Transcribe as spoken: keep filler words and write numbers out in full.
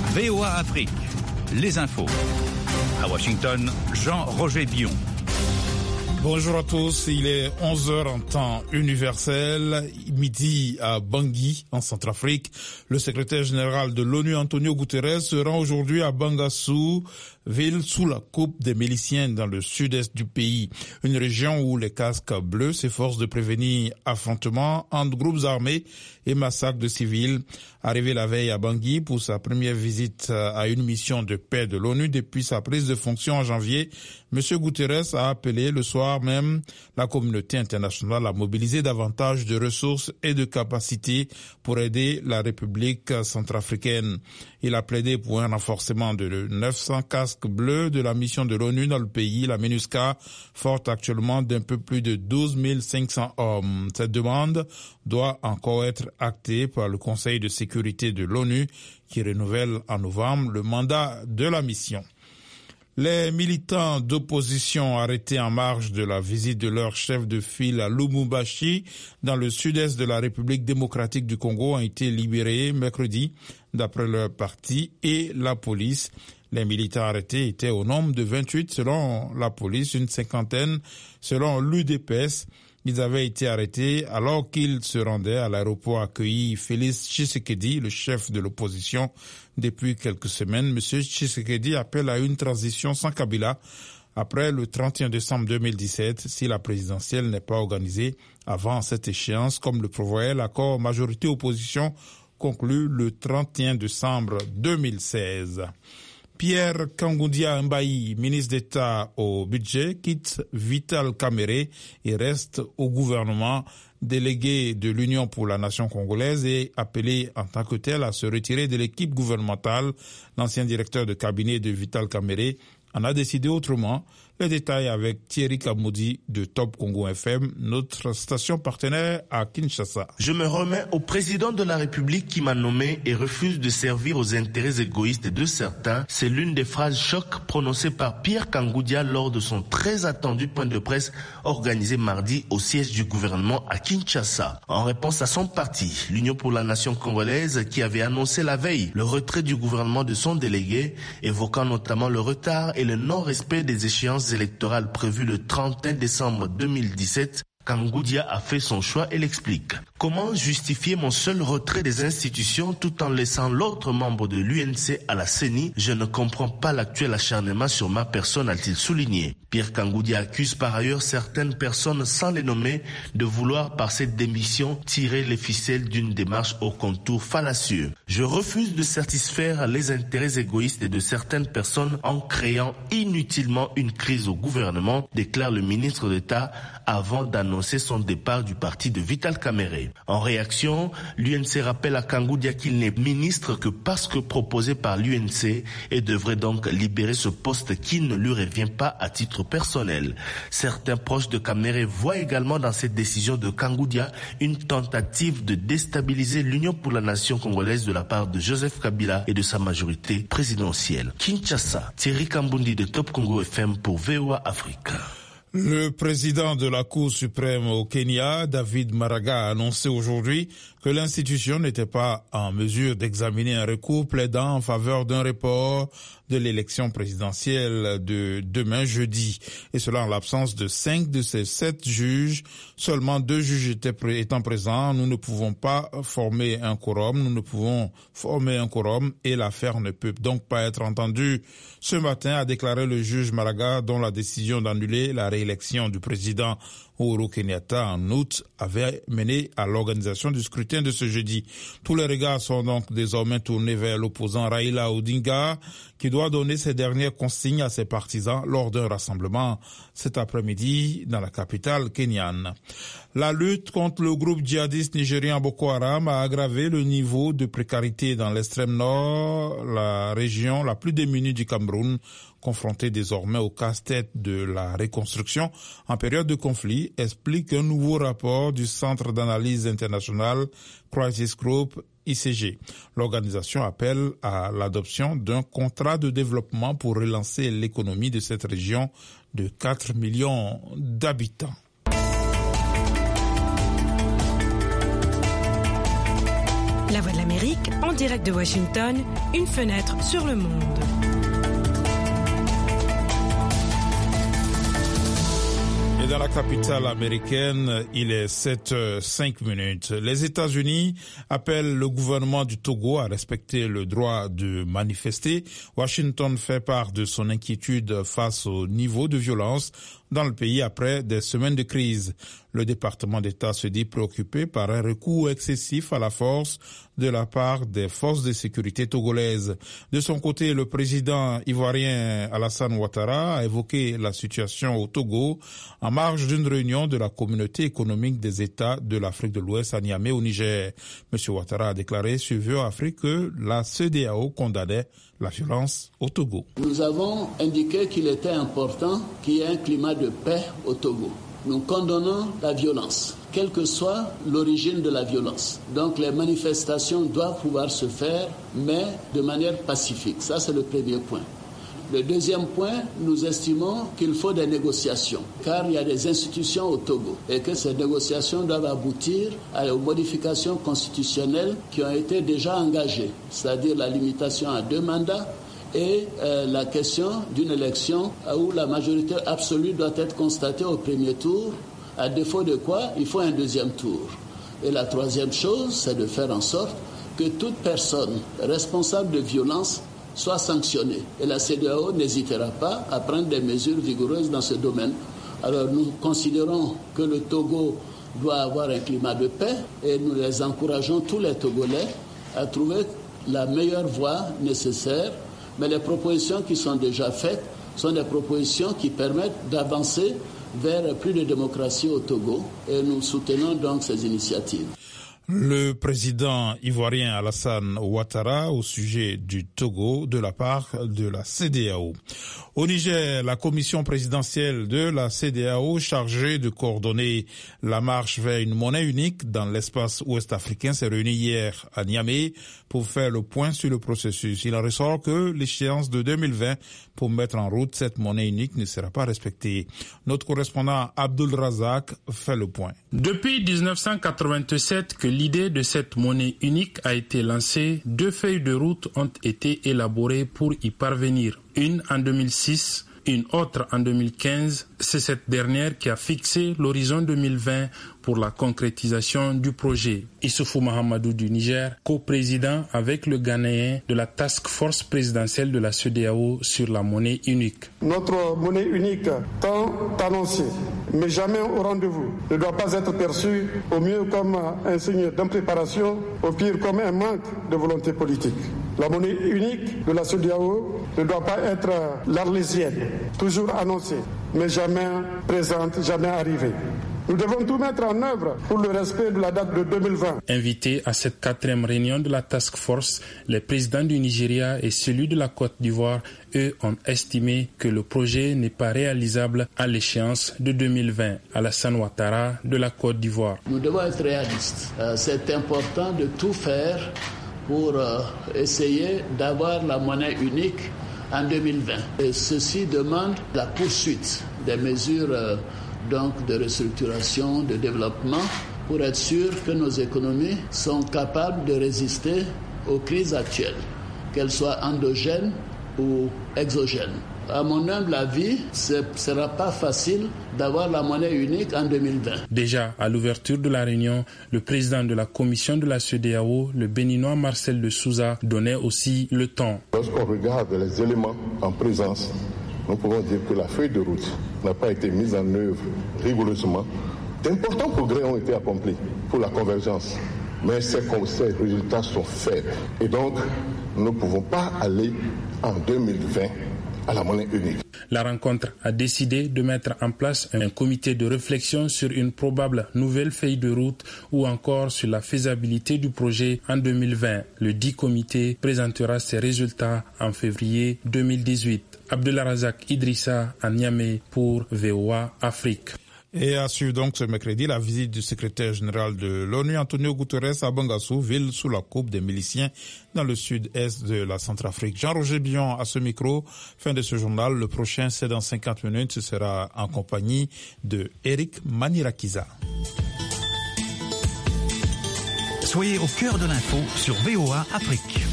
V O A Afrique, les infos. À Washington, Jean-Roger Bion. Bonjour à tous, il est onze heures en temps universel, midi à Bangui, en Centrafrique. Le secrétaire général de l'ONU, Antonio Guterres, se rend aujourd'hui à Bangassou, ville sous la coupe des miliciens dans le sud-est du pays. Une région où les casques bleus s'efforcent de prévenir affrontements entre groupes armés et massacres de civils. Arrivé la veille à Bangui pour sa première visite à une mission de paix de l'ONU depuis sa prise de fonction en janvier, M. Guterres a appelé le soir même la communauté internationale à mobiliser davantage de ressources et de capacités pour aider la République centrafricaine. Il a plaidé pour un renforcement de neuf cents casques bleus de la mission de l'ONU dans le pays, la MINUSCA, forte actuellement d'un peu plus de douze mille cinq cents hommes. Cette demande doit encore être actée par le Conseil de sécurité de l'ONU qui renouvelle en novembre le mandat de la mission. Les militants d'opposition arrêtés en marge de la visite de leur chef de file à Lubumbashi, dans le sud-est de la République démocratique du Congo, ont été libérés mercredi, d'après leur parti et la police. Les militants arrêtés étaient au nombre de vingt-huit selon la police, une cinquantaine selon l'U D P S. Ils avaient été arrêtés alors qu'ils se rendaient à l'aéroport accueilli Félix Tshisekedi, le chef de l'opposition, depuis quelques semaines. Monsieur Tshisekedi appelle à une transition sans Kabila après le trente et un décembre deux mille dix-sept si la présidentielle n'est pas organisée avant cette échéance, comme le prévoyait l'accord majorité-opposition conclu le trente et un décembre deux mille seize. Pierre Kangoundia Mbayi, ministre d'État au budget, quitte Vital Kamerhe et reste au gouvernement. Délégué de l'Union pour la nation congolaise et appelé en tant que tel à se retirer de l'équipe gouvernementale. L'ancien directeur de cabinet de Vital Kamerhe en a décidé autrement. Les détails avec Thierry Kamoudi de Top Congo F M, notre station partenaire à Kinshasa. Je me remets au président de la République qui m'a nommé et refuse de servir aux intérêts égoïstes de certains. C'est l'une des phrases choc prononcées par Pierre Kangoundia lors de son très attendu point de presse organisé mardi au siège du gouvernement à Kinshasa. En réponse à son parti, l'Union pour la nation congolaise, qui avait annoncé la veille le retrait du gouvernement de son délégué, évoquant notamment le retard et le non-respect des échéances électorales prévues le trente et un décembre deux mille dix-sept, Kangoundia a fait son choix et l'explique. Comment justifier mon seul retrait des institutions tout en laissant l'autre membre de l'U N C à la C E N I? Je ne comprends pas l'actuel acharnement sur ma personne, a-t-il souligné. Pierre Kangoundia accuse par ailleurs certaines personnes, sans les nommer, de vouloir par cette démission tirer les ficelles d'une démarche au contour fallacieux. Je refuse de satisfaire les intérêts égoïstes de certaines personnes en créant inutilement une crise au gouvernement, déclare le ministre d'État avant d'annoncer son départ du parti de Vital Kamerhe. En réaction, l'U N C rappelle à Kangoundia qu'il n'est ministre que parce que proposé par l'U N C et devrait donc libérer ce poste qui ne lui revient pas à titre personnel. Certains proches de Kamerhe voient également dans cette décision de Kangoundia une tentative de déstabiliser l'Union pour la nation congolaise de la part de Joseph Kabila et de sa majorité présidentielle. Kinshasa, Thierry Kambundi de Top Congo F M pour V O A Afrique. Le président de la Cour suprême au Kenya, David Maraga, a annoncé aujourd'hui que l'institution n'était pas en mesure d'examiner un recours plaidant en faveur d'un report de l'élection présidentielle de demain jeudi. Et cela en l'absence de cinq de ces sept juges. Seulement deux juges étaient pré- étant présents. Nous ne pouvons pas former un quorum. Nous ne pouvons former un quorum et l'affaire ne peut donc pas être entendue. Ce matin, a déclaré le juge Maraga, dont la décision d'annuler la réélection du président Uhuru Kenyatta en août avait mené à l'organisation du scrutin de ce jeudi. Tous les regards sont donc désormais tournés vers l'opposant Raila Odinga, qui doit donner ses dernières consignes à ses partisans lors d'un rassemblement cet après-midi dans la capitale kenyane. La lutte contre le groupe djihadiste nigérien Boko Haram a aggravé le niveau de précarité dans l'extrême nord, la région la plus démunie du Cameroun, confronté désormais au casse-tête de la reconstruction en période de conflit, explique un nouveau rapport du Centre d'analyse international Crisis Group I C G. L'organisation appelle à l'adoption d'un contrat de développement pour relancer l'économie de cette région de quatre millions d'habitants. La Voix de l'Amérique. d'Amérique, en direct de Washington, une fenêtre sur le monde. Et dans la capitale américaine, il est sept heures cinq minutes. Les États-Unis appellent le gouvernement du Togo à respecter le droit de manifester. Washington fait part de son inquiétude face au niveau de violence dans le pays après des semaines de crise. Le département d'État se dit préoccupé par un recours excessif à la force de la part des forces de sécurité togolaises. De son côté, le président ivoirien Alassane Ouattara a évoqué la situation au Togo en marge d'une réunion de la communauté économique des États de l'Afrique de l'Ouest à Niamey au Niger. Monsieur Ouattara a déclaré sur V O A Afrique que la C E D E A O condamnait la violence au Togo. Nous avons indiqué qu'il était important qu'il y ait un climat de paix au Togo. Nous condamnons la violence, quelle que soit l'origine de la violence. Donc les manifestations doivent pouvoir se faire, mais de manière pacifique. Ça, c'est le premier point. Le deuxième point, nous estimons qu'il faut des négociations, car il y a des institutions au Togo et que ces négociations doivent aboutir aux modifications constitutionnelles qui ont été déjà engagées, c'est-à-dire la limitation à deux mandats et euh, la question d'une élection où la majorité absolue doit être constatée au premier tour, à défaut de quoi il faut un deuxième tour. Et la troisième chose, c'est de faire en sorte que toute personne responsable de violence soit sanctionnée. Et la C E D E A O n'hésitera pas à prendre des mesures vigoureuses dans ce domaine. Alors nous considérons que le Togo doit avoir un climat de paix et nous les encourageons, tous les Togolais, à trouver la meilleure voie nécessaire. Mais les propositions qui sont déjà faites sont des propositions qui permettent d'avancer vers plus de démocratie au Togo et nous soutenons donc ces initiatives. Le président ivoirien Alassane Ouattara au sujet du Togo de la part de la C E D E A O. Au Niger, la commission présidentielle de la C E D E A O chargée de coordonner la marche vers une monnaie unique dans l'espace ouest africain s'est réunie hier à Niamey pour faire le point sur le processus. Il en ressort que l'échéance de deux mille vingt pour mettre en route cette monnaie unique ne sera pas respectée. Notre correspondant Abdul Razak fait le point. Depuis dix-neuf cent quatre-vingt-sept que l'idée de cette monnaie unique a été lancée, deux feuilles de route ont été élaborées pour y parvenir. Une en deux mille six, une autre en deux mille quinze. C'est cette dernière qui a fixé l'horizon deux mille vingt pour la concrétisation du projet. Issoufou Mahamadou du Niger, coprésident avec le Ghanéen de la Task Force présidentielle de la C E D E A O sur la monnaie unique. Notre monnaie unique, tant annoncée, mais jamais au rendez-vous, ne doit pas être perçue au mieux comme un signe d'impréparation, au pire comme un manque de volonté politique. La monnaie unique de la C E D E A O ne doit pas être l'arlésienne, toujours annoncée, mais jamais présente, jamais arrivée. Nous devons tout mettre en œuvre pour le respect de la date de deux mille vingt. Invités à cette quatrième réunion de la Task Force, les présidents du Nigeria et celui de la Côte d'Ivoire, eux, ont estimé que le projet n'est pas réalisable à l'échéance de deux mille vingt. Alassane Ouattara de la Côte d'Ivoire. Nous devons être réalistes. Euh, c'est important de tout faire pour euh, essayer d'avoir la monnaie unique en deux mille vingt. Et ceci demande la poursuite des mesures euh, donc de restructuration, de développement, pour être sûr que nos économies sont capables de résister aux crises actuelles, qu'elles soient endogènes ou exogènes. À mon humble avis, ce ne sera pas facile d'avoir la monnaie unique en deux mille vingt. Déjà, à l'ouverture de la réunion, le président de la commission de la C E D E A O, le béninois Marcel de Souza, donnait aussi le ton. Lorsqu'on regarde les éléments en présence, nous pouvons dire que la feuille de route n'a pas été mise en œuvre rigoureusement. D'importants progrès ont été accomplis pour la convergence, mais ces, ces résultats sont faibles. Et donc, nous ne pouvons pas aller en deux mille vingt à la monnaie unique. La rencontre a décidé de mettre en place un comité de réflexion sur une probable nouvelle feuille de route ou encore sur la faisabilité du projet en deux mille vingt. Le dit comité présentera ses résultats en février deux mille dix-huit. Abdelrazak Idrissa à Niamey pour V O A Afrique. Et à suivre donc ce mercredi la visite du secrétaire général de l'ONU, Antonio Guterres, à Bangassou, ville sous la coupe des miliciens dans le sud-est de la Centrafrique. Jean-Roger Bion à ce micro. Fin de ce journal. Le prochain, c'est dans cinquante minutes. Ce sera en compagnie de Eric Manirakiza. Soyez au cœur de l'info sur V O A Afrique.